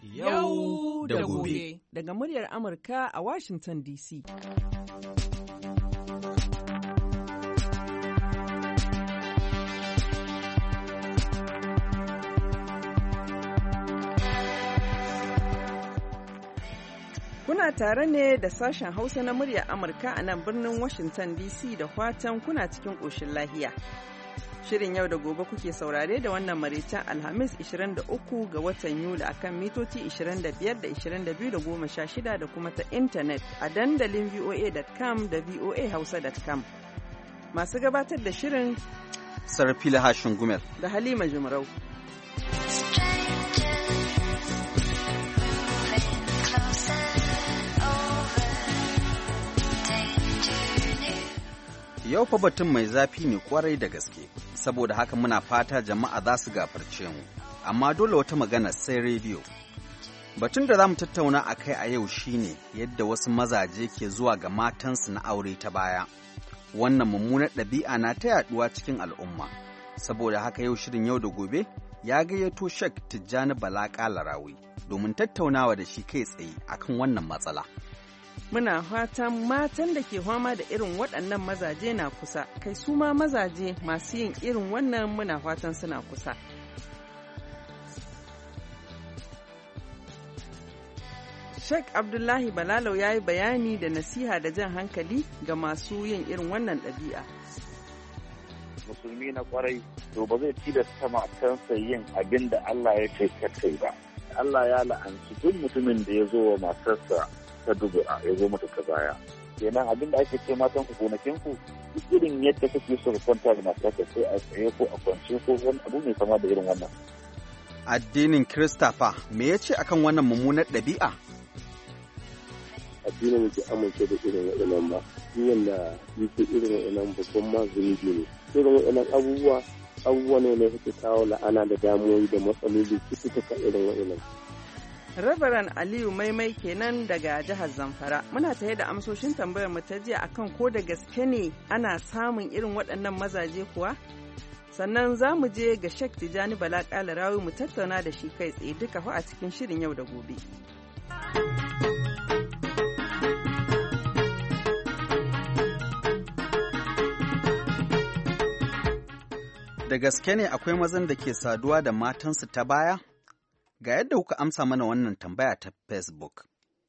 Yau da gobe. Daga muryar Amurka a Washington DC. Kuna tare ne da sashen Hausa na muryar Amurka a nan birnin Washington DC da fatan kuna cikin ƙoshin lahiya. Shirin yau da gobe kuke saurare da wannan maraicen Alhamis 23 ga watan Yuli akan mitoci 25 da 22 da 16 da kuma ta intanet a dandalin voa.com da voahausa.com. Masu gabatar da shirin Sarfila Hashin Gumel da Halima Jumrau. Yau fa batun mai zafi ne kwarai da gaske, saboda haka muna fata jama'a za su gafarce mu, amma dole wata magana sai rediyo. Batun da za mu tattauna a kai a yau shine yadda wasu mazaje ke zuwa ga matansu na aure ta baya. Wannan mummunar ɗabi'a na ta yaɗuwa cikin al'umma, saboda haka yau shirin yau da gobe ya gayyato Sheikh Tijjani Bala Kalarawi domin tattaunawa da shi kai tsaye akan wannan matsala. Muna fatan matan da ke fama da irin waɗannan mazaje na kusa, kai su ma mazaje masu yin irin wannan muna fatan suna kusa. Sheikh Abdullahi Balalau ya yi bayani da nasiha da jan hankali ga masu yin irin wannan ɗabi'a. Musulmi na kwarai to ba zai tilasta matansa yin abin da Allah ya ce kai ba. Allah ya la'anci duk mutumin da ya zo wa matarsa ta dubura ya zo mata ta baya. Kenan abin da ake ce matan ku gonakin ku duk irin yadda kake so ka kwanta da matarka sai a tsaye ko a kwance ko wani abu mai kama da irin wannan. Addinin Kiristafa me ya ce akan wannan mummunar ɗabi'a? Addinin da ke amince da irin waɗannan ba, shi wanda yake irin waɗannan babban ma zunubi ne. Irin waɗannan abubuwa ne da suke kawo la'ana da damuwoyi da matsaloli cututtuka irin waɗannan. Rabaran Aliyu Maimai kenan daga jihar Zamfara. Muna tare da amsoshin tambayar mu ta jiya akan ko da gaske ne ana samun irin waɗannan mazaje kuwa? Sannan za mu je ga Sheikh Tijjani Bala Kalarawi mu tattauna da shi kai tsaye duka fa a cikin shirin yau da gobe. Da gaske ne akwai mazan da ke saduwa da matansu ta baya? Ga yadda kuka amsa mana wannan tambaya ta Facebook.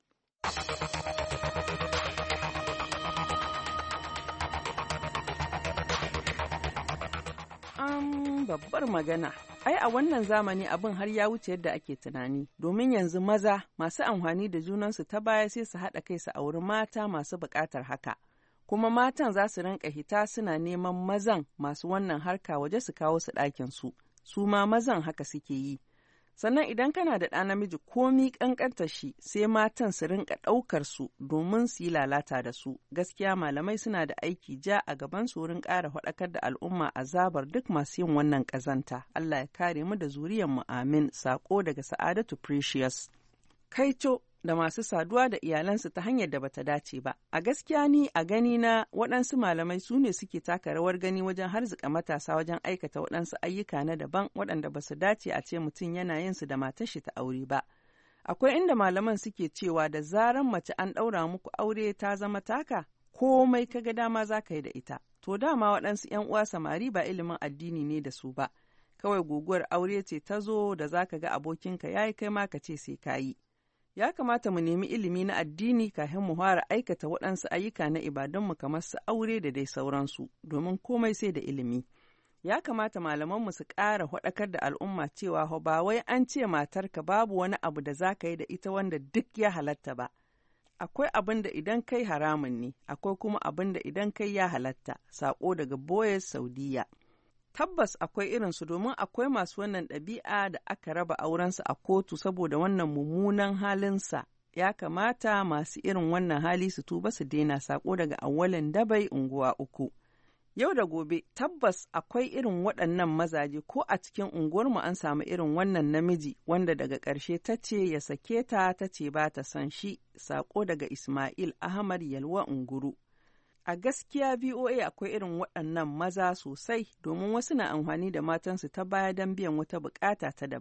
Babbar magana. Ai a wannan zamani abin har ya wuce yadda ake tunani, domin yanzu maza masu amfani da junansu ta baya sai su haɗa kai su auri mata masu buƙatar haka. Kuma matan za su rinka hita suna neman mazan masu wannan harka waje su kawo su ɗakin su ma mazan haka suke yi. Sannan idan kana da ɗa namiji komi ƙanƙantar shi sai matan su rinka ɗaukar su domin su yi lalata da su. Gaskiya malamai suna da aiki ja a gaban su wurin ƙara faɗakar da al'umma azabar duk masu yin wannan ƙazanta. Allah ya kare mu da zuriyar mu amin. Sako daga Sa'adatu Precious. Kaito da masu saduwa da iyalansu ta hanyar da bata dace ba. A gaskiya ni a gani na waɗansu malamai su ne suke taka rawar gani wajen harzika matasa wajen aikata waɗansu ayyuka na daban waɗanda ba su dace a ce mutum yana yin su da matar shi ta aure ba. Akwai inda malaman suke cewa da zaran mace an ɗaura muku aure ta zama taka, komai kaga dama za ka yi da ita. To dama waɗansu 'yan uwa samari ba ilimin addini ne da su ba. Kawai guguwar aure ce ta zo da za ka ga abokinka ya yi kai ma ka ce sai ka yi. Ya kamata mu nemi ilimi na addini kafin mu fara aikata waɗansu ayyuka na ibadunmu kamar su aure da dai sauransu, domin komai sai da ilimi. Ya kamata malamanmu su ƙara faɗakar da al'umma cewa ba wai an ce matarka babu wani abu da za ka yi da ita wanda duk ya halatta ba. Akwai abin da idan kai haramun ne, akwai kuma abin da idan kai ya halatta. Saƙo daga Boyes, Saudiya. Tabbas akwai irinsu domin akwai masu wannan ɗabi'a da aka raba aurensu a kotu saboda wannan mummunan halinsa. Ya kamata masu irin wannan hali su tuba su daina. Sako daga Awwalin Dabai, unguwa 3. Yau da gobe tabbas akwai irin waɗannan mazaje ko a cikin unguwarmu an samu irin wannan namiji wanda daga ƙarshe ta ce ya sake ta ce ba ta son shi. Sako daga Ismail Ahmad Yalwa Unguru. A gaskiya VOA akwai irin waɗannan maza sosai domin wasu na amfani da matansu ta baya don biyan wata bukata ta daban.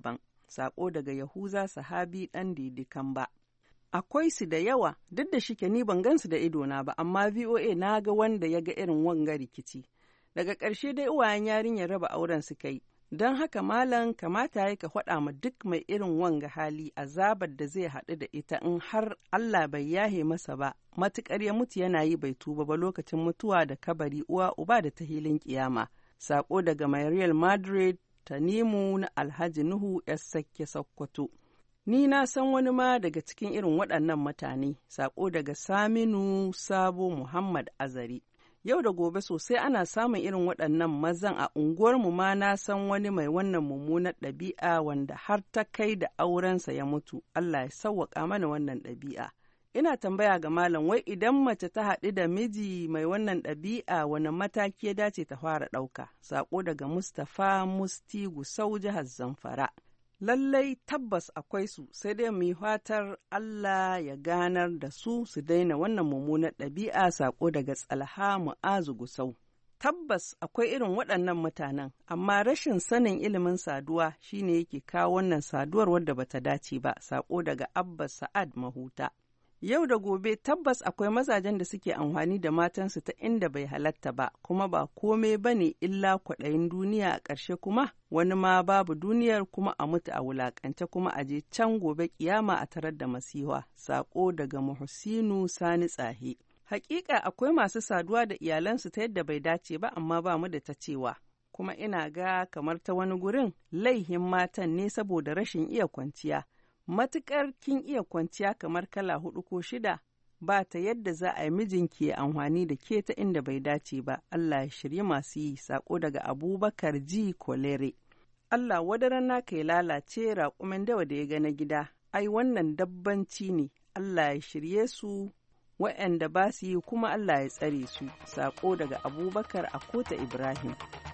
Sako daga Yahuza Sahabi ɗan didikan ba. Akwai su da yawa, duk da shike ni ban gansu da idona ba, amma VOA na ga wanda ya ga irin wanga rikici. Daga ƙarshe dai uwayen yarinyar raba auren suka yi. Don haka malam kamata ya ka faɗa ma duk mai irin wanga hali azabar da zai haɗu da ita in har Allah bai yahe masa ba, matuƙar ya mutu yana yi bai tuba ba lokacin mutuwa da kabari uwa uba da ta hilin kiyama. Sako daga Mariel Madrid Tanimu na Alhaji Nuhu Sakke Sokoto. Ni na san wani ma daga cikin irin waɗannan mutane. Sako daga Saminu Sabo Muhammad Azari. Yau da gobe sosai ana samun irin waɗannan mazan a unguwarmu ma na san wani mai wannan mummunar ɗabi'a wanda har ta kai da aurensa ya mutu. Allah ya sawwaƙa mana wannan ɗabi'a. Ina tambaya ga malam wai idan mace ta haɗu da miji mai wannan ɗabi'a wani mataki ya dace ta fara ɗauka. Sako daga Mustapha Musti Gusau jihar Zamfara. Lallai tabbas akwai su sai dai mu yi fatar Allah ya ganar da su daina wannan mummunar ɗabi'a. Sako daga Tsalha Mu'azu Gusau. Tabbas akwai irin waɗannan mutanen, amma rashin sanin ilimin saduwa shine yake kawo wannan saduwar wadda bata dace ba. Sako daga Abba Sa'ad Mahuta. Yau da gobe tabbas akwai mazajen da suke amfani da matansu ta inda bai halatta ba, kuma ba kome ba ne illa kwaɗayin duniya a ƙarshe kuma wani ma babu duniyar kuma a mutu a wulaƙance kuma a je can gobe kiyama a tarar da masiha. Sako daga Muhsinu Sani Tsahe. Hakika akwai masu saduwa da iyalansu ta yadda bai dace ba amma ba mu da ta cewa. Kuma ina ga kamar ta wani gurin laihin matan ne saboda rashin iya kwanciya. Matuƙar kin iya kwanciya kamar kala 4 ko 6 ba ta yadda za a yi mijinki ya amfani da ke ta inda bai dace ba. Allah ya shirye masu yi. Sako daga Abubakar G. Kolere. Allah wadaran naka ya lalace raƙumin dawa da ya ga na gida. Ai wannan dabbanci ne. Allah ya shirye su waɗanda ba su yi kuma Allah ya tsare su. Sako daga Abubakar Akota Ibrahim.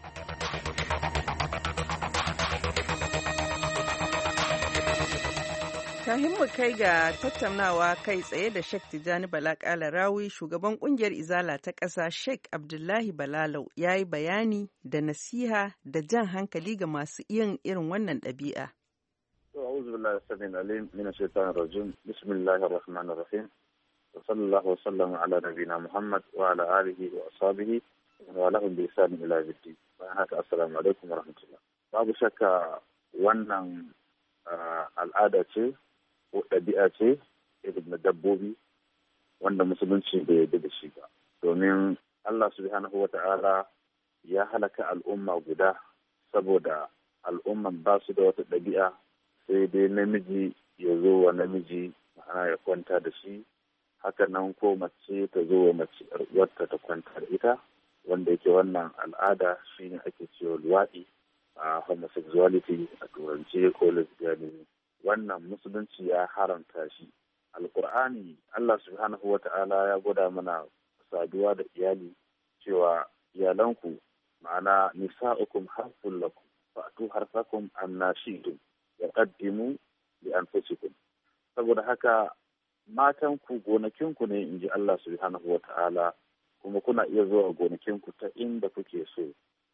Kahin mu kai ga tattaunawa kai tsaye da Sheikh Tijjani Bala Kalarawi, shugaban kungiyar Izala ta ƙasa Sheikh Abdullahi Balalau ya yi bayani da nasiha da jan hankali ga masu yin irin wannan ɗabi'a. أعوذ بالله السميع العليم من الشيطان الرجيم بسم الله الرحمن الرحيم وصلى الله وسلم على نبينا محمد وعلى آله وأصحابه ولهم بإحسان إلى يوم الدين. السلام عليكم ورحمة الله. babu shakka wannan al'ada ce ko ɗabi'a ce irin na dabbobi wanda musulunci bai yarda da shi ba, domin Allah subhanahu wa ta'ala ya halaka al'umma guda saboda al'umman ba su da wata ɗabi'a sai dai namiji ya zo wa namiji, ma'ana ya kwanta da shi, haka nan ko mace ta zo wa mace wata ta kwanta da ita, wanda yake wannan al'ada shine ake cewa luwaɗi a homosexuality a turance ko lesbianism. Wannan musulunci ya haramta shi. Alkur'ani Allah subhanahu wa ta'ala ya gwada mana saduwa da iyali cewa iyalanku ma'ana nisa'ukum harfun lakum fa'tu harfakum anna shi'tum wa qaddimu li anfusikum. Saboda haka matanku gonakinku ne inji Allah subhanahu wa ta'ala, kuma kuna iya zuwa gonakinku ta inda kuke so.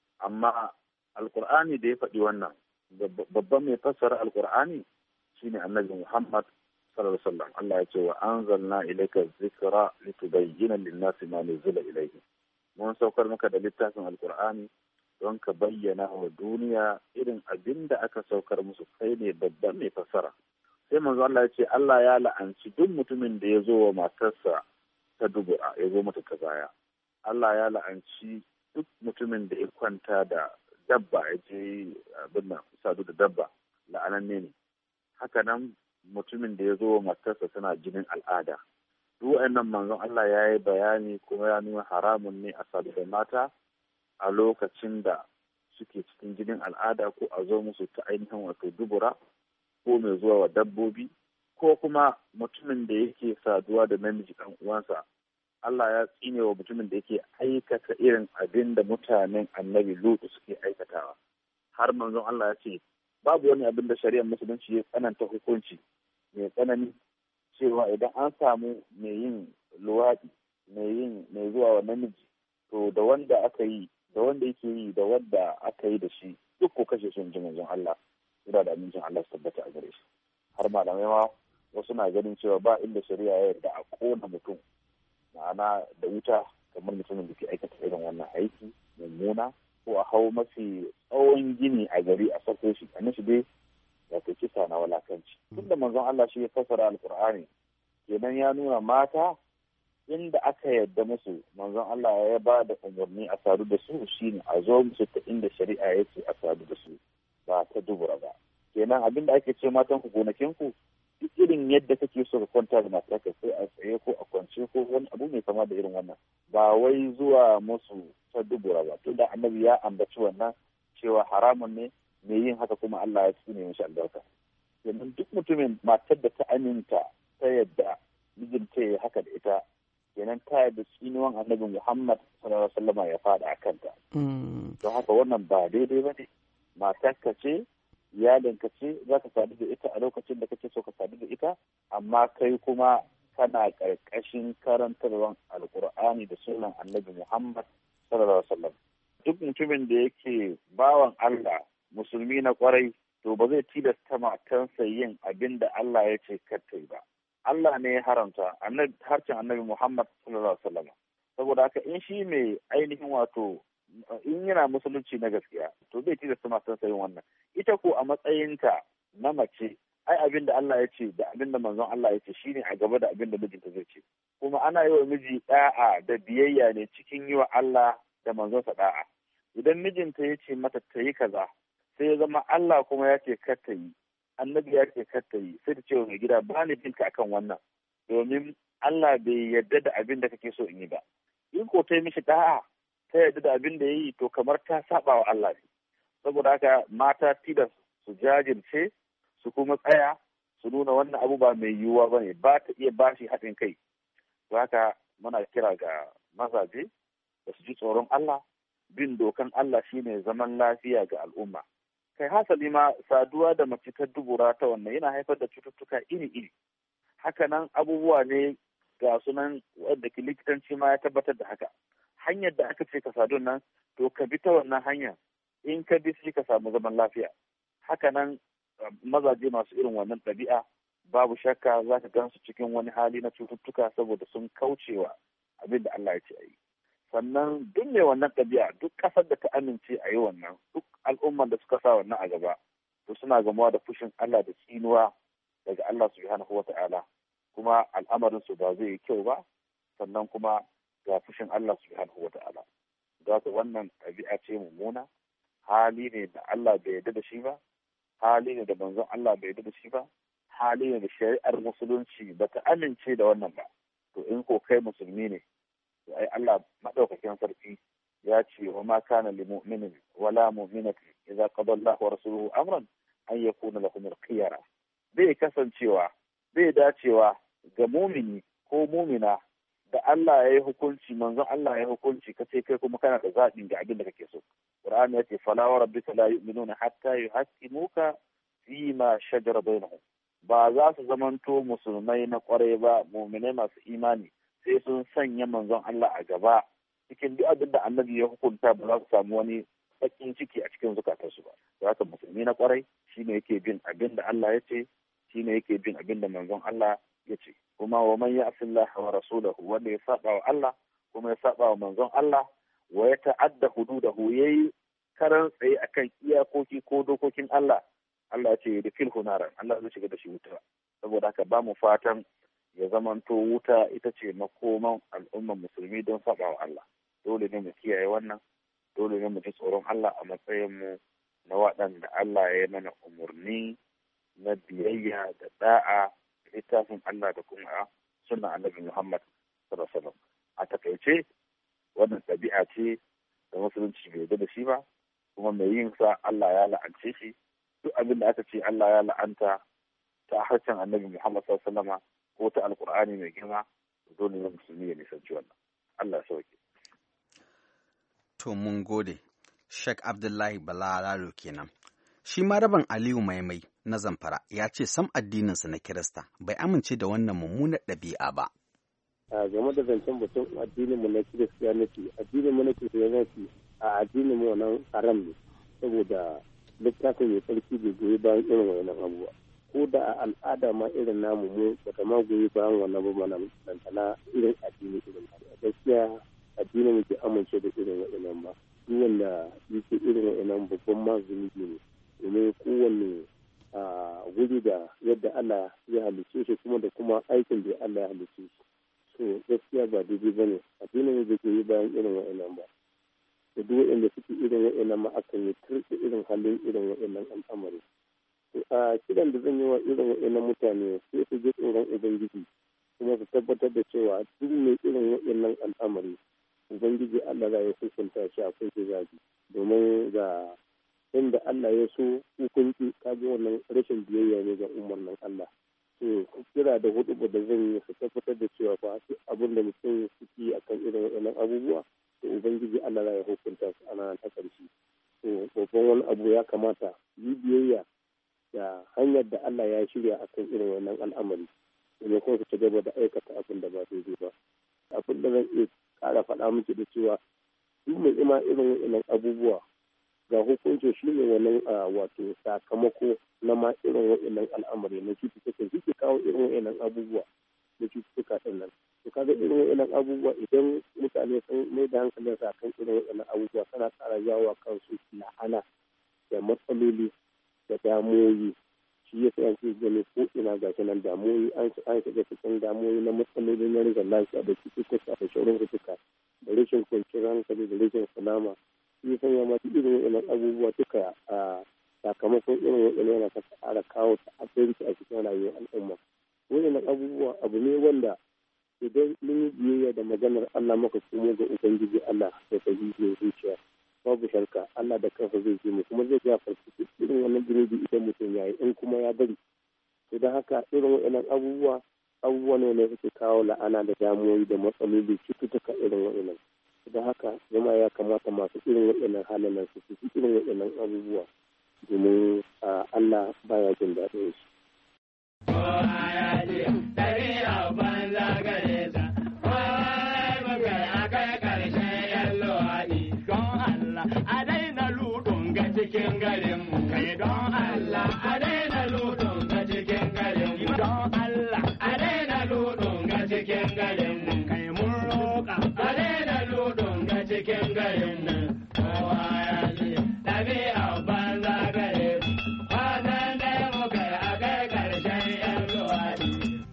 Amma alkur'ani da ya faɗi wannan, babban mai fassara alkur'ani shine annabi Muhammad sallallahu alaihi wasallam. Allah ya ce wa anzalna ilayka dhikra litubayyana lin-nasi ma nuzila ilayhim. Mun saukar maka da littafin alkur'ani don ka bayyana wa duniya irin abin da aka saukar musu. Kai ne babban mai fassara. Sai manzo Allah ya ce Allah ya la'anci duk mutumin da ya zo wa matarsa ta dubura, ya zo mata ta baya. Allah ya la'anci duk mutumin da ya kwanta da dabba, ya je abin nan sadu da dabba, la'ananne ne. Haka nan mutumin da ya zo wa matarsa tana jinin al'ada. Duk wa'annan manzon Allah ya yi bayani kuma ya nuna haramun ne a sadu da mata a lokacin da suke cikin jinin al'ada, ko a zo musu ta ainihin wato dubura, ko mai zuwa wa dabbobi, ko kuma mutumin da yake saduwa da namiji ɗan uwansa. Allah ya tsine wa mutumin da yake aikata irin abin da mutanen annabi Lutu suke aikatawa. Har manzon Allah ya ce babu wani abin da shari'ar musulunci ya tsananta hukunci mai tsanani cewa idan an samu mai yin luwaɗi, mai zuwa wa namiji, to da wanda aka yi, da wanda yake yi, da wanda aka yi da shi duk ko kashe sun ji manzon Allah suna da amincin Allah su tabbata a gare shi. Har malamai ma wasu na ganin cewa ba inda shari'a ya yarda a kona mutum ma'ana da wuta kamar mutumin da ke aikata irin wannan aiki mummuna, ko a hau mafi tsawon gini a gari a sako shi a mishi dai wato kisa na walakanci. Tunda manzon Allah shi ya fassara alkur'ani kenan ya nuna mata inda aka yarda musu manzon Allah ya ba da umarni a sadu da su shine a zo musu ta inda shari'a ya ce a sadu da su ba ta dubura ba. Kenan abin da ake ce matan ku gonakin ku duk irin yadda kake so ka kwanta da matarka sai a tsaye ko a kwance ko wani abu mai kama da irin wannan ba wai zuwa musu ta dubura ba. Tunda annabi ya ambaci wannan cewa haramun ne mai yin haka kuma Allah ya tsine mishi albarka. Kenan duk mutumin matar da ta aminta ta yadda mijinta ya haka da ita kenan ta yadda tsinuwan annabi Muhammad sallallahu alaihi wasallam ya faɗa a kanta. Don haka wannan ba daidai ba ne. Matarka ce, iyalinka ce, za ka sadu da ita a lokacin da kake so ka sadu da ita, amma kai kuma kana ƙarƙashin karantarwar alƙur'ani da sunan annabi Muhammad sallallahu alaihi wasallam. Duk mutumin da yake bawan Allah musulmi na kwarai to ba zai tilasta matansa yin abin da Allah ya ce kar ta yi ba. Allah ne ya haramta harshen annabi Muhammad sallallahu alaihi wasallam. Saboda haka in shi mai ainihin wato in yana musulunci na gaskiya to zai tilasta matansa yin wannan. Ita ko a matsayinta na mace ai abin da Allah ya ce da abin da manzon Allah ya ce shine a gaba da abin da mijinta zai ce. Kuma ana yi wa miji da'a da biyayya ne cikin yi wa Allah da manzonsa da'a. Idan mijinta ya ce mata ta yi kaza sai ya zama Allah kuma ya ce kar ta yi, annabi ya ce kar ta yi, sai ta ce wa mai gida ba ni binka akan wannan domin Allah bai yarda da abin da kake so in yi ba. In ko ta yi mishi da'a ta yarda da abin da ya yi to kamar ta saba wa Allah ne. Saboda haka mata tilas su jajirce su kuma tsaya su nuna wannan abu ba mai yiwuwa ba ne, ba ta iya bashi haɗin kai. Don haka muna kira ga mazaje da su ji tsoron Allah, bin dokan Allah shine zaman lafiya ga al'umma. Kai hasali ma saduwa da mace ta dubura ta wannan yana haifar da cututtuka iri-iri. Hakanan abubuwa ne ga sunan wadda likitanci ma ya tabbatar da haka. Hanyar da aka ce ka sadu nan to ka bi ta wannan hanya, in ka bi sai ka samu zaman lafiya. Hakanan mazaje masu irin wannan ɗabi'a babu shakka za ka gansu cikin wani hali na cututtuka saboda sun kaucewa abin da Allah ya ce a yi. Sannan duk mai wannan ɗabi'a duk ƙasar da ta amince a yi wannan duk al'umman da suka sa wannan a gaba to suna gamuwa da fushin Allah da tsinuwa daga Allah subhanahu wa ta'ala, kuma al'amarin su ba zai yi kyau ba, sannan kuma ga fushin Allah subhanahu wa ta'ala. Za ka wannan ɗabi'a ce mummuna, hali ne da Allah bai yarda da shi ba, hali ne da manzon Allah bai yarda da shi ba, hali ne da shari'ar musulunci ba ta amince da wannan ba. To in ko kai musulmi ne ai Allah madaukakin sarki ya ce wa ma kana lil mu'minin wala mu'minatin idza qada Allahu wa rasuluhu amran an yakuna lahum al-khiyara. Bai kasancewa bai dacewa ga mumini ko mumina da Allah ya yi hukunci manzon Allah ya yi hukunci kace kai kuma kana da zaɓin ga abin da kake so. Qur'ani ya ce fala wa rabbika la yu'minuna hatta yuhaqqimuka fi ma shajara bainahum. Ba za su zamanto musulmai na kwarai ba, mu'minai masu imani sai sun sanya manzon Allah a gaba cikin duk abin da annabi ya hukunta, ba za su samu wani bakin ciki a cikin zukatarsu ba. Da haka musulmi na kwarai shine yake bin abin da Allah ya ce, shine yake bin abin da manzon Allah ya ce. Kuma wa man ya'si Allah wa rasulahu, wanda ya saba wa Allah kuma ya saba wa manzon Allah wa ya ta'adda hududahu, yayi karan tsaye akan iyakoki ko dokokin Allah, Allah ya ce yudkhilhu naran, Allah zai shiga da shi wuta. Saboda haka ba mu fatan ya zamanto wuta ita ce makoman al'ummar musulmi don saba wa Allah. Dole ne mu kiyaye wannan, dole ne mu ji tsoron Allah a matsayin mu na waɗanda Allah ya mana umarni na biyayya da da'a littafin Allah da kuma sunnan Annabi Muhammad sallallahu alaihi wasallam. A takaice wannan ɗabi'a ce da musulunci bai yarda da shi ba, kuma mai yin sa Allah ya la'ance shi. Duk abin da aka ce Allah ya la'anta ta harshen Annabi Muhammad sallallahu alaihi wasallam ko ta Alƙur'ani mai girma, dole ne musulmi ya nisanci wannan. Allah sauke. To mun gode. Sheikh Abdullahi Balalalo kenan. Shi ma Rabban Aliyu Maimai na Zamfara ya ce sam addininsa na Kirista bai amince da wannan mummunar ɗabi'a ba. Game da zancen batun addininmu na Kiristiyaniti, addininmu na Kiristiyaniti a addininmu wannan haram ne, saboda littafin mai tsarki bai goyi bayan irin wannan abubuwa. Ko da a al'ada ma irin namu mu bata ma goyi bayan wannan ba mana lantana irin addini irin gaskiya addinin mu ke amince da irin wannan ba. Duk wanda yake irin wannan babban ma zunubi ne domin kowanne wuri da yadda Allah ya halicce shi kuma da kuma aikin da Allah ya halicce shi. So gaskiya ba daidai ba ne addinin mu bai goyi bayan irin wannan ba. Da duk wanda suke irin wannan ma akan yi turɗe irin halin irin wannan al'amari. A kiran da zan yi wa irin waɗannan mutane sai su ji tsoron Ubangiji kuma su tabbatar da cewa duk mai irin waɗannan al'amari Ubangiji Allah ya hukunta shi akwai zabi domin ga inda Allah ya so hukunci kaji wannan rashin biyayya ne ga umarnin Allah. To kira da hudu da zan yi su tabbatar da cewa fa abin da mutum suke akan irin waɗannan abubuwa to Ubangiji Allah ya hukunta su ana ta ƙarshe. To babban wani abu ya kamata yi biyayya da hanyar da Allah ya shirya a kan irin wannan al'amari domin kuma su ci gaba da aikata abin da ba daidai ba. Abin da zan iya ƙara faɗa miki da cewa duk mai ima irin wannan abubuwa ga hukunci shi ne wannan wato sakamako na ma irin wannan al'amari na cututtuka shi ke kawo irin wannan abubuwa na cututtuka ɗin nan. To kaga irin wannan abubuwa idan mutane sun mai da hankalin sa kan irin wannan abubuwa suna ƙara jawo kansu la'ana da matsaloli da damuwoyi shi ya sa yanzu gani ko ina ga nan damuwoyi an shiga cikin damuwoyi na matsaloli na rigar lafiya da cututtuka da shauran cututtuka da rashin kwanciyar hankali da rashin salama shi ya sanya masu irin wannan abubuwa duka a sakamakon irin wannan yana ta ƙara kawo ta'addanci a cikin rayuwar al'umma. Wannan abubuwa abu ne wanda idan mun yi biyayya da maganar Allah maka komo ga Ubangiji Allah da fahimtar zuciya babu shakka Allah da kansa zai ji mu kuma zai gafarta irin wannan zunubi idan mutum ya yi in kuma ya bari. To don haka irin waɗannan abubuwa ne da suke kawo la'ana da damuwoyi da matsaloli cututtuka irin waɗannan. Don haka jama'a ya kamata masu irin waɗannan halayen su fi irin waɗannan abubuwa domin Allah baya jin daɗin shi. Cikin garin mu kai don Allah a daina ludun ga cikin garin mu don Allah a daina ludun ga cikin garin mu kai mun roƙa a daina ludun ga cikin garin mu kowa ya ji ɗabi'a banza gare mu fatan dai mu kai a kai ƙarshen yan luwaɗi.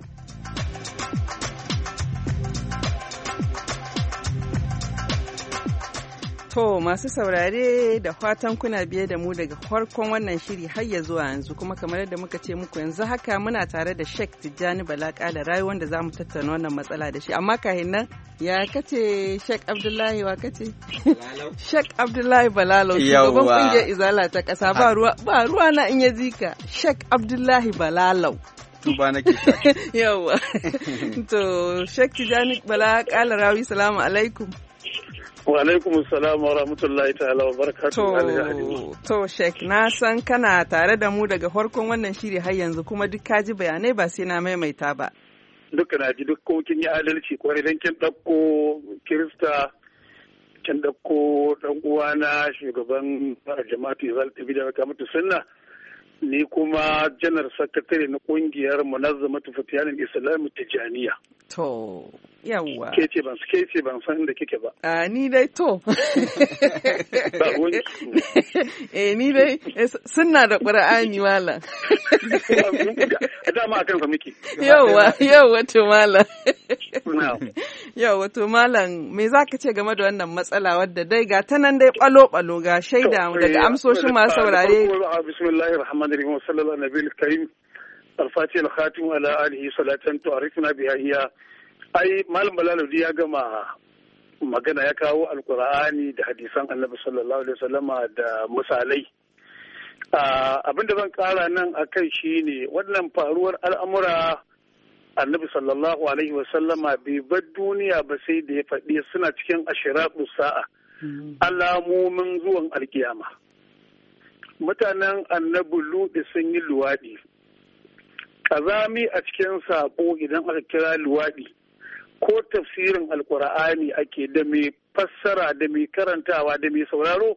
To masu saurare da fatan kuna biye da mu daga farkon wannan shiri har ya zuwa yanzu kuma kamar yadda muka ce muku yanzu haka muna tare da Sheikh Tijjani Bala Kala Rayu wanda za mu tattauna wannan matsala da shi amma kahin nan ya kace Sheikh Abdullahi wa kace Sheikh Abdullahi Balalau shugaban kungiyar Izala ta kasa ba ruwa na in ya jika Sheikh Abdullahi Balalau tuba nake shaki yawa to Sheikh Tijjani Bala Kala Rayu salamu alaikum. Wa alaikum salam wa rahmatullahi ta'ala wa barakatuhu. To Sheikh na san kana tare da mu daga farkon wannan shiri har yanzu kuma duk ka ji bayanai ba sai na maimaita ba. Duka na ji duk kin yi adalci kwarai dan kin ɗauko Kirista kin ɗauko ɗan uwana shugaban jama'atu Izalatul Bid'a wa Iqamatus Sunnah ni kuma janar sakatare na kungiyar Munazzamatu Fatiyanul Islam Tijaniya. To yawwa. Ke ce ban san inda kike ba. Ni dai to. Ni dai sunna da Qur'ani wala. Dama akan sa miki. Yawwa to mala. Yawwa to malam me zaka ce game da wannan matsala wadda dai ga ta nan dai balo ga shaida daga amsoshin masu saurare. Bismillahir Rahmanir Rahim sallallahu alaihi wa sallam. الفاتح الخاتم على آله صلاة تعرفنا بها هي أي مال بلالودي يا جماعة magana ya kawo alkur'ani da hadisan annabi sallallahu alaihi wasallama da misalai abinda zan kara nan akai shine wannan faruwar al'amura annabi sallallahu alaihi wasallama bai bar duniya ba sai da ya faɗi suna cikin ashiratu sa'a alamomin zuwan alkiyama mutanen annabi Lutu sun yi luwaɗi kazami a cikin sako idan aka kira luwaɗi ko tafsirin alkur'ani ake da mai fassara da mai karantawa da mai sauraro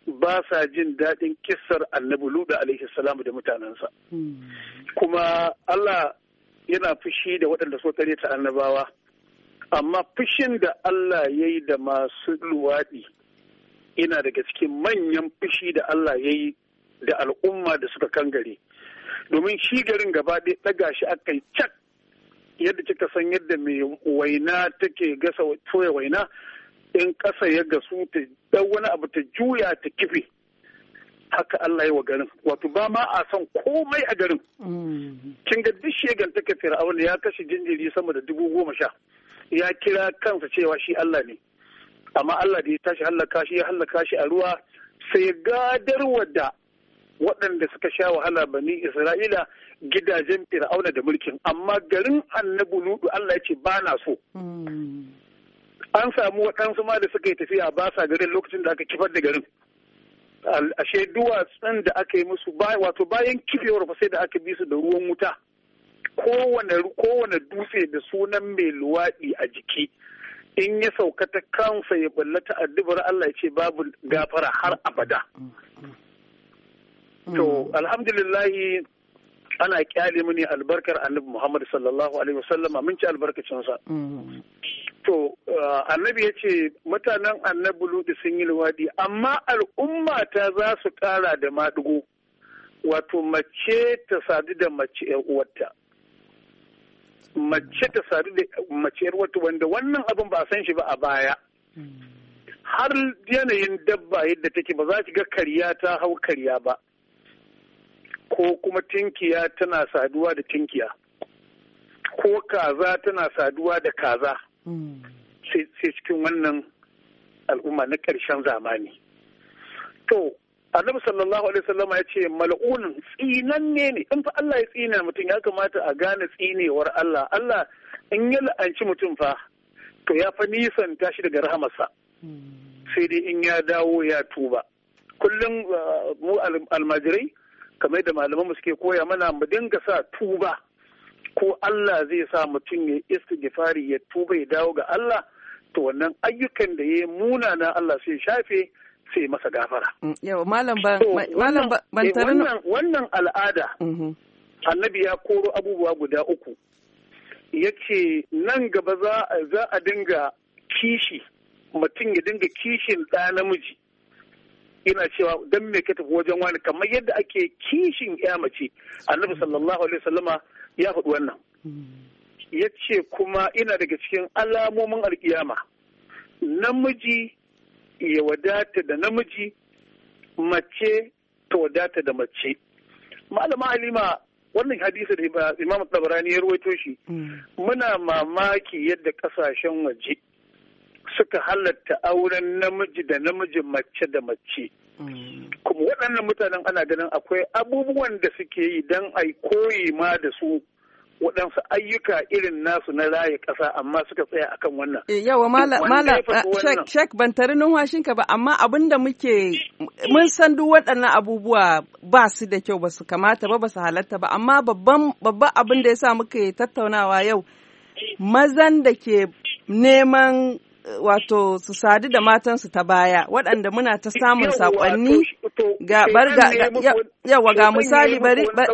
ba sa jin daɗin kissar annabi Luda alaihi salamu da mutanensa. Kuma Allah yana fushi da waɗanda so ta annabawa, amma fushin da Allah ya yi da masu luwaɗi yana daga cikin manyan fushi da Allah ya yi da al'umma da suka kangare. Domin shi garin gaba ɗaya ɗaga shi aka yi cak, yadda kika san yadda mai waina take gasa soya waina, in ƙasa ya gasu ta ɗau wani abu ta juya ta kife, haka Allah ya wa garin. Wato ba ma a son komai a garin. Kin ga duk shegantaka Fir'auna ya kashe jinjiri sama da 10,000. Ya kira kansa cewa shi Allah ne. Amma Allah da ya tashi hallaka shi a ruwa, sai gadarwa da waɗanda suka sha wahala bani Isra'ila gidajen Fir'auna da mulkin. Amma garin annabi Lutu Allah ya ce ba na so. An samu waɗansu ma da suka yi tafiya ba sa garin lokacin da aka kifar da garin. Ashe duwatsun da aka yi musu wato bayan kifewar fa sai da aka bi su da ruwan wuta. Kowane dutse da sunan mai luwaɗi a jiki. In ya sauka ta kansa ya ballata addubar Allah ya ce babu gafara har abada. To alhamdulillahi ana kyale mini albarkar annabi Muhammad sallallahu alaihi wasallama, mun ci albarkacinsa. To annabi ya ce mutanen annabi Lutu sun yi luwaɗi, amma al'umma ta za su ƙara da maɗigo, wato mace ta sadu da mace ‘yar uwarta. Mace ta sadu da mace ‘yar uwarta, wanda wannan abin ba a san shi ba a baya. Har yanayin dabba yadda take ba za ki ga karya ta hau karya ba, ko kuma tinkiya tana saduwa da tinkiya, ko kaza tana saduwa da kaza. Sai cikin wannan al'umma na ƙarshen zamani. To, annabi sallallahu alaihi wasallam ya ce mal'unin tsinanne ne. In fa Allah ya tsina mutum ya kamata a gane tsinewar Allah. Allah in ya la'anci mutum fa, to ya fa nisanta shi daga rahamarsa. Sai dai in ya dawo ya tuba. Kullum mu almajirai, kamar da malaman mu suke koya mana, mu dinga sa tuba. Ko Allah zai sa mutum ya istighfari ya tuba ya dawo ga Allah, to wannan ayyukan da ya munana Allah sai shafe sai masa gafara. Yau malam ban tare wannan al'ada annabi ya koro abubuwa guda 3. Yace nan gaba za a dinga kishi, mutum ya dinga kishin ɗa namiji. Ina cewa dan me ka tafi wajen wani, kamar yadda ake kishin ya mace. Annabi sallallahu alaihi wasallama ya faɗi wannan. Ya ce kuma ina daga cikin alamomin alkiyama, namiji ya wadata da namiji, mace ta wadata da mace. Malama Halima, wannan hadisi da Imam Tabarani ya rawaito shi, muna mamaki yadda kasashen waje suka halatta auren namiji da namiji, mace da mace. Kuma waɗannan mutanen ana ganin akwai abubuwan da suke yi don a koyi ma da su waɗansu ayyuka irin nasu na raye ƙasa, amma suka tsaya akan wannan. Yawa Shek ban tare numfashinka ba, amma abin da mun san duk waɗannan abubuwa ba su da kyau, ba su kamata ba su halatta ba, amma babban abin da ya sa muke tattaunawa yau, mazan da ke neman wato su sadu da matansu ta baya, waɗanda muna ta samun saƙonni ga misali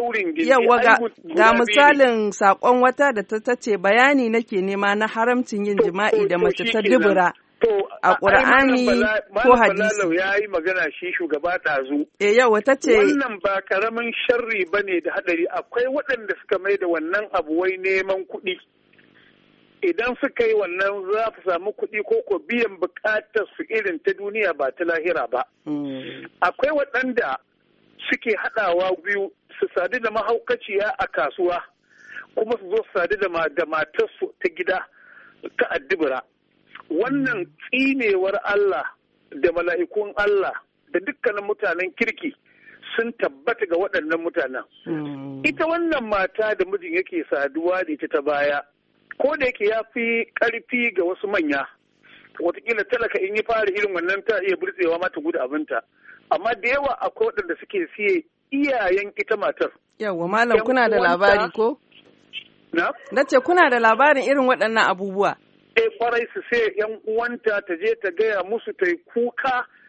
ga misalin saƙon wata da ta ce bayani nake nema na haramcin yin jima'i da mace ta dubura a ƙur'ani ko hadisi. Ya yi magana shi shugaba ɗazu. Yawa ta ce wannan ba karamin sharri ba ne da haɗari. Akwai waɗanda suka mai da wannan abu wai neman kuɗi. Idan suka yi wannan za su samu kuɗi ko biyan buƙatar su irin ta duniya ba ta lahira ba. Akwai waɗanda suke haɗawa biyu, su sadu da mahaukaciya a kasuwa kuma su zo su sadu da matarsu ta gida ta addibira. Wannan tsinewar Allah da mala'ikun Allah da dukkanin mutanen kirki sun tabbata ga waɗannan mutanen. Ita wannan mata da mijin yake saduwa da ita ta baya, ko da yake ya fi ƙarfi ga wasu manya, watakila talaka in yi fara irin wannan ta iya burtsewa mata gudu abinta, amma da yawa akwai waɗanda suke siye iyayen ita matar. Yawwa malam, kuna da labari ko? Na ce kuna da labarin irin waɗannan abubuwa? Kwarai su sai yan uwanta ta je ta gaya musu ta yi kuka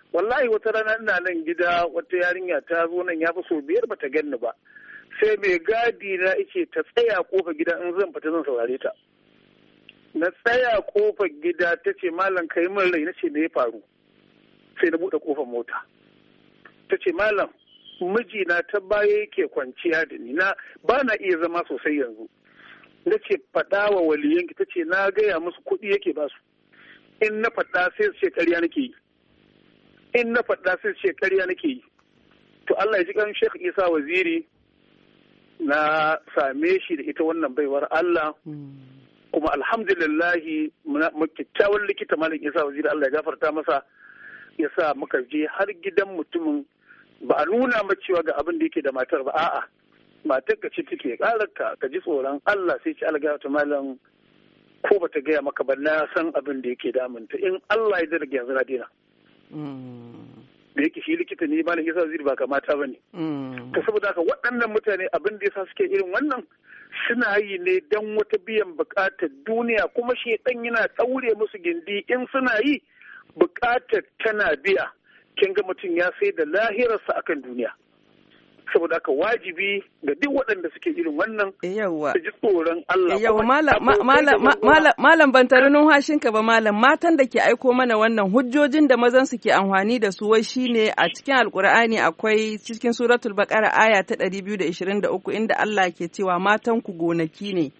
wallahi wata rana ina nan gida wata yarinya ta zo nan ya fi so 5 bata ganni ba, sai mai gadi na yake ta tsaya kofar gida in zan fita zan saurare ta. Na tsaya kofar gida ta ce malam kai min rai, na ce me ya faru, sai na buɗe kofar mota. Ta ce malam mijina ta baya yake kwanciya da ni, na ba na iya zama sosai yanzu. Na ce faɗa wa waliyanki, ta ce na gaya musu kuɗi yake ba su, in na faɗa sai su ce ƙarya nake yi, in na faɗa sai su ce ƙarya nake yi. To Allah ya ji kan Sheikh Isa Waziri, na same shi da ita wannan baiwar Allah, kuma alhamdulillahi kyakkyawan likita Malam Isa Waziri, Allah ya gafarta masa, ya sa muka je har gidan mutumin. Ba a nuna ma cewa ga abin da yake da matar ba, a'a matar ka ce take ƙararka ka ji tsoron Allah, sai ci alga ta malam ko bata gaya maka ba na san abin da yake damunta, in Allah ya zarge yanzu na dena. Da yake shi likita ne Malam Isa Waziri ba kamata ba ne. Ta saboda haka waɗannan mutane abin da yasa suke irin wannan suna yi ne don wata biyan buƙatar duniya, kuma shi ɗan yana ɗaure musu gindi, in suna yi buƙatar tana biya. Kin ga mutum ya sai da lahirarsa akan duniya. Saboda haka wajibi ga duk waɗanda suke irin wannan su ji tsoron Allah. Yawwa malam ban tare numfashinka ba malam, matan da ke aiko mana wannan hujjojin da mazan su ke amfani da su wai shine a cikin Alkur'ani akwai cikin suratul Baqara aya ta 223 inda Allah ke cewa matan ku gonaki ne.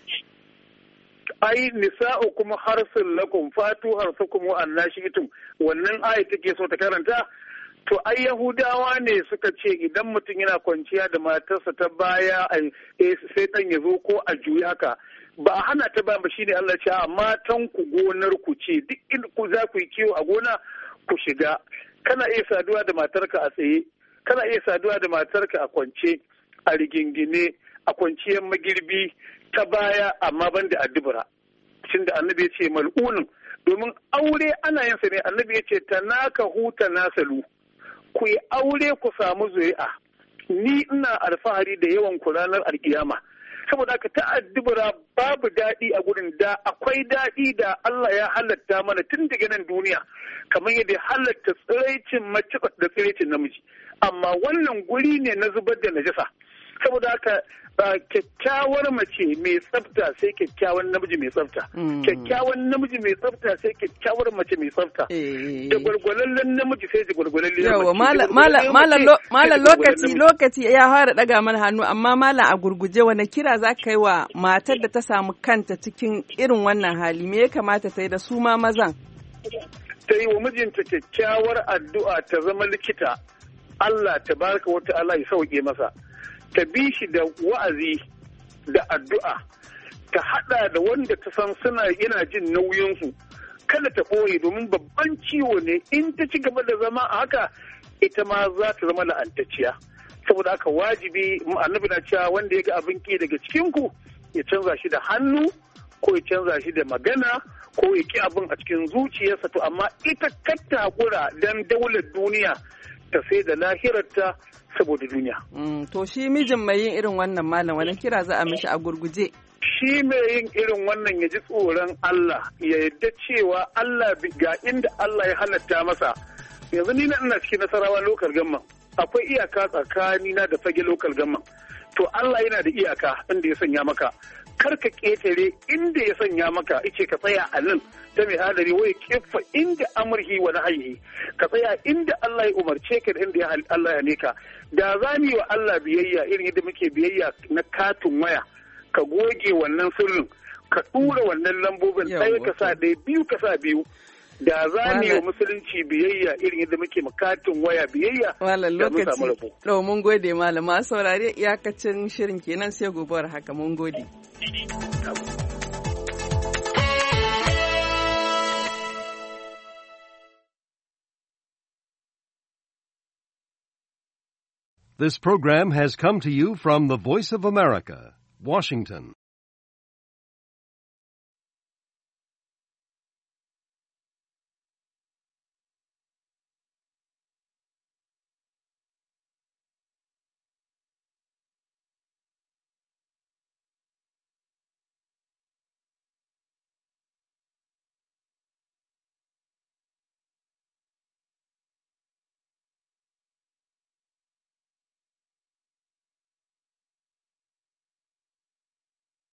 Ai nisa'u kuma harsun lakum fatu harsukum wa annashitum, wannan aya take so ta karanta. To ai Yahudawa ne suka ce idan mutum yana kwanciya da matarsa ta baya sai dan ya zo ko a juyi haka, ba a hana ta ba shine Allah ce a matan ku gonar ku ce, duk in ku za ku yi kiwo a gona ku shiga. Kana iya saduwa da matarka a tsaye, kana iya saduwa da matarka a kwance, a rigingine, a kwanciyar magirbi ta baya, amma ban da addubura. Shin da annabi ya ce mal'unin, domin aure ana yin sa ne, annabi ya ce tanaka huta nasalu, ku yi aure ku samu zuri'a, ni ina alfahari da yawan ku ranar alkiyama. Saboda haka ta'addubura babu daɗi a gurin, da akwai daɗi da Allah ya halatta mana tun daga nan duniya, kamar yadda ya halatta tsiraicin mace da tsiraicin namiji, amma wannan guri ne na zubar da najasa. Saboda haka kyakkyawar mace mai tsafta sai kyakkyawan namiji mai tsafta, kyakkyawan namiji mai tsafta sai kyakkyawar mace mai tsafta, da gwargwalallen namiji sai da gwargwalallen mace. Malam lokaci ya fara daga mana hannu, amma malam a gurguje wani kira za ka yi wa matar da ta samu kanta cikin irin wannan hali, me ya kamata ta yi da su ma mazan? Ta yi wa mijinta kyakkyawar addu'a, ta zama likita, Allah tabaraka wa ta'ala ya sauke masa. Ta bi shi da wa'azi da addu'a, ta haɗa da wanda ta san yana jin nauyinsu, kada ta ɓoye, domin babban ciwo ne, in ta ci gaba da zama a haka ita ma za ta zama la'antacciya. Saboda haka wajibi annabi na cewa wanda ya ga abin ki daga cikinku ya canza shi da hannu, ko ya canza shi da magana, ko ya ki abin a cikin zuciyarsa. To amma ita katta hakura dan daular duniya ta sai da lahirarta saboda duniya. To shi mijin mai yin irin wannan malam wani kira za a mishi a gurguje? Shi mai yin irin wannan ya ji tsoron Allah, ya yadda cewa Allah ga inda Allah ya halatta masa. Yanzu ni ina cikin Nasarawa local government, akwai iyaka tsakanina da Fage local government. To Allah yana da iyaka inda ya sanya maka. Kar ka ƙetare inda ya sanya maka, ice ka tsaya a nan ta mai hadari wai kefa inda amurhi wa nahayi, ka tsaya inda Allah ya umarce ka da inda Allah ya neka. Da za mu yi wa Allah biyayya irin yadda muke biyayya na katin waya, ka goge wannan sirrin, ka ɗura wannan lambobin, ɗaya ka sa ɗaya, biyu ka sa biyu. Da za mu yi wa musulunci biyayya irin yadda muke makatin waya biyayya, da mun samu rabo. To mun gode malama, saurare iyakacin shirin kenan, sai gobe haka mun gode. This program has come to you from the Voice of America, Washington.